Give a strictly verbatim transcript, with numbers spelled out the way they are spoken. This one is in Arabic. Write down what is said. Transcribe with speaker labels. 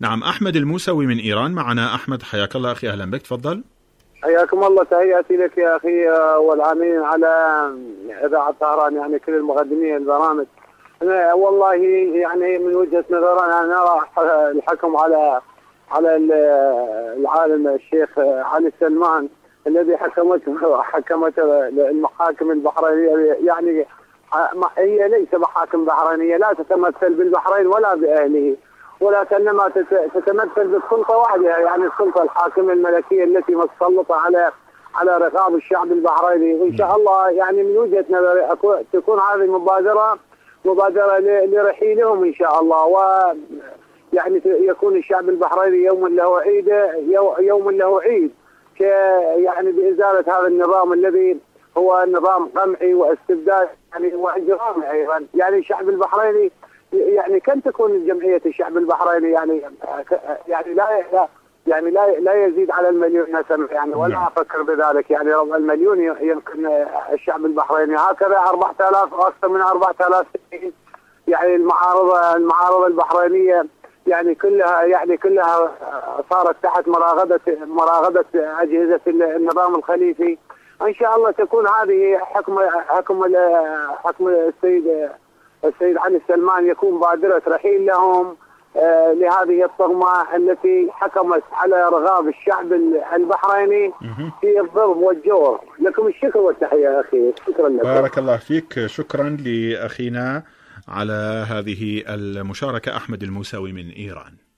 Speaker 1: نعم، أحمد الموسوي من إيران معنا. أحمد حياك الله أخي، أهلا بك، تفضل.
Speaker 2: حياكم الله، تحياتي لك يا أخي والعاملين على إذاعة طهران، يعني كل المقدمين البرامج. أنا والله يعني من وجهة نظري أنا نرى الحكم على على العالم الشيخ علي سلمان الذي حكمته حكمته المحاكم البحرينية، يعني هي ليس محاكم بحرينية، لا تتمثل بالبحرين ولا بأهله، ولكنما تتمثل بالسلطة وحدها، يعني السلطة الحاكمة الملكية التي مسلطة على على رقاب الشعب البحريني. وإن شاء الله يعني من وجهة نظري تكون هذه مبادرة مبادرة لرحيلهم إن شاء الله، ويعني يكون الشعب البحريني يوم له عيد يوم له عيد يعني بإزالة هذا النظام الذي هو نظام قمعي واستبداد يعني وإجرامي أيضا. يعني الشعب البحريني يعني كم تكون الجمعية الشعب البحريني يعني يعني لا يعني لا لا يزيد على المليون نسمة يعني، ولا أفكر بذلك، يعني ربع المليون يمكن الشعب البحريني، هكذا أربعة آلاف وأكثر من أربعة آلاف. يعني المعارضة المعارضة البحرينية يعني كلها يعني كلها صارت تحت مراقبة مراقبة أجهزة النظام الخليفي. إن شاء الله تكون هذه حكم حكم حكم السيد السيد علي سلمان، يكون بادرة رحيل لهم آه لهذه الطغمة التي حكمت على رغاب الشعب البحريني في الضرب والجور. لكم الشكر والتحية أخي، شكرا لكم.
Speaker 1: بارك الله فيك، شكرا لأخينا على هذه المشاركة أحمد الموسوي من إيران.